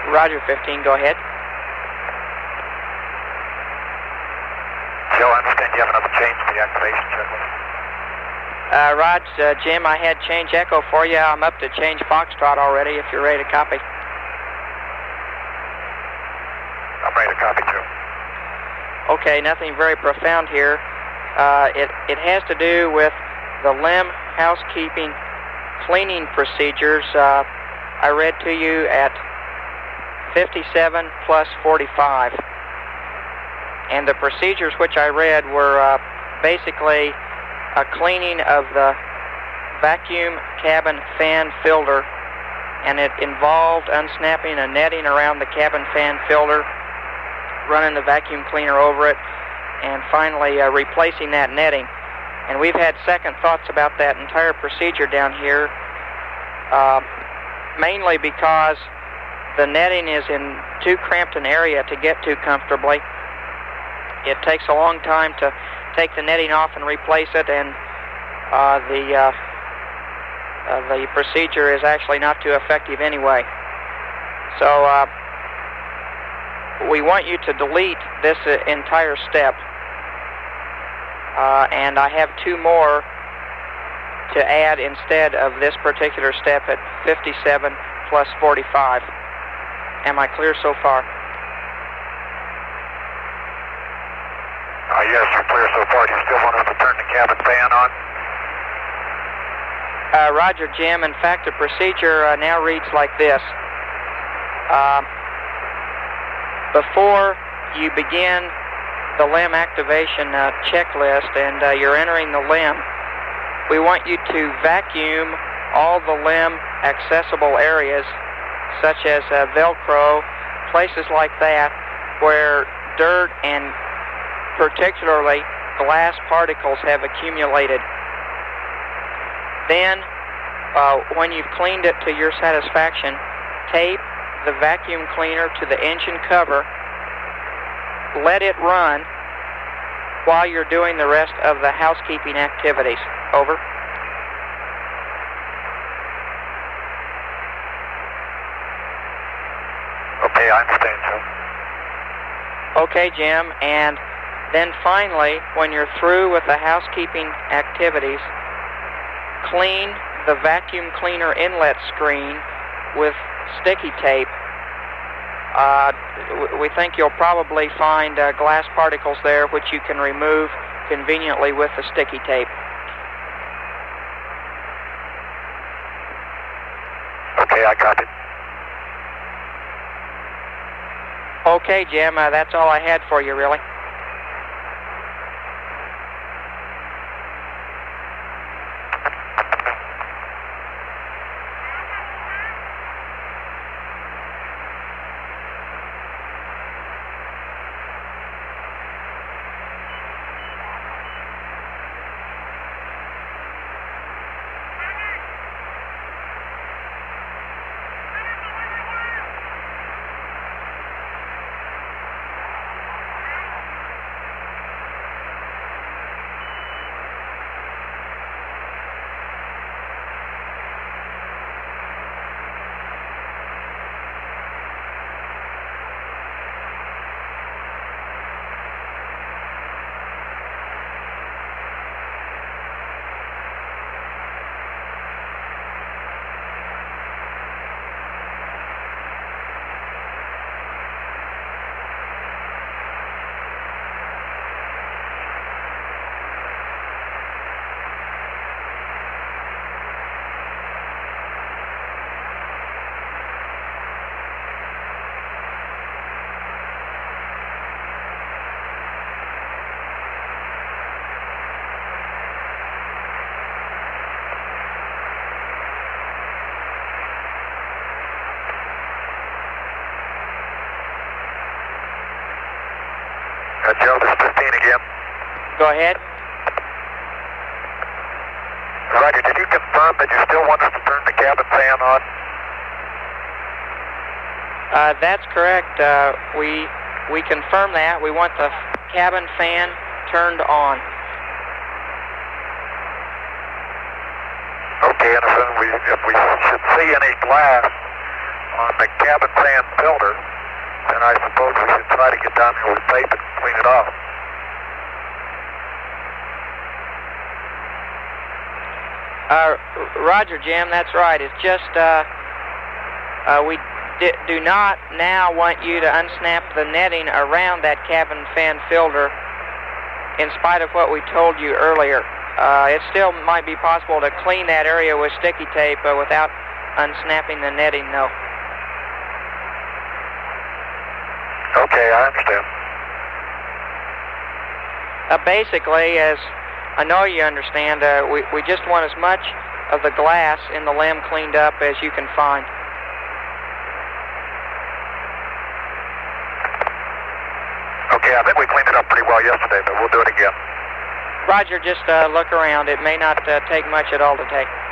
Roger, 15, go ahead. Joe, I understand you have another change to the activation checklist. Raj, Jim, I had change echo for you. I'm up to change Foxtrot already if you're ready to copy. I'm ready to copy, Joe. Okay, nothing very profound here. It has to do with the LEM housekeeping cleaning procedures. I read to you at 57 plus 45. And the procedures which I read were basically a cleaning of the vacuum cabin fan filter, and it involved unsnapping a netting around the cabin fan filter, running the vacuum cleaner over it, and finally replacing that netting. And we've had second thoughts about that entire procedure down here, mainly because the netting is in too cramped an area to get to comfortably. It takes a long time to take the netting off and replace it, and the procedure is actually not too effective anyway. So we want you to delete this entire step, and I have two more to add instead of this particular step at 57 plus 45. Am I clear so far? Yes, you're clear so far. Do you still want us to turn the cabin fan on? Roger, Jim. In fact, the procedure now reads like this. Before you begin the LEM activation checklist and you're entering the LEM, we want you to vacuum all the LEM accessible areas, such as Velcro, places like that, where dirt and particularly glass particles have accumulated. Then, when you've cleaned it to your satisfaction, tape the vacuum cleaner to the engine cover. Let it run while you're doing the rest of the housekeeping activities. Over. Okay, I understand, sir. Okay, Jim, and then finally, when you're through with the housekeeping activities, clean the vacuum cleaner inlet screen with sticky tape. We think you'll probably find glass particles there which you can remove conveniently with the sticky tape. Okay, I got it. Okay, Jim, that's all I had for you, really. Joe, this is 15 again. Go ahead. Roger, did you confirm that you still want us to turn the cabin fan on? That's correct. We confirm that. We want the cabin fan turned on. Okay, and if we should see any glass on the cabin fan filter, then I suppose we should try to get down there with tape and clean it off. Roger, Jim, that's right. It's just we do not now want you to unsnap the netting around that cabin fan filter in spite of what we told you earlier. It still might be possible to clean that area with sticky tape without unsnapping the netting, though. Okay, I understand. Basically, as I know you understand, we just want as much of the glass in the LEM cleaned up as you can find. Okay, I think we cleaned it up pretty well yesterday, but we'll do it again. Roger, just look around. It may not take much at all to take.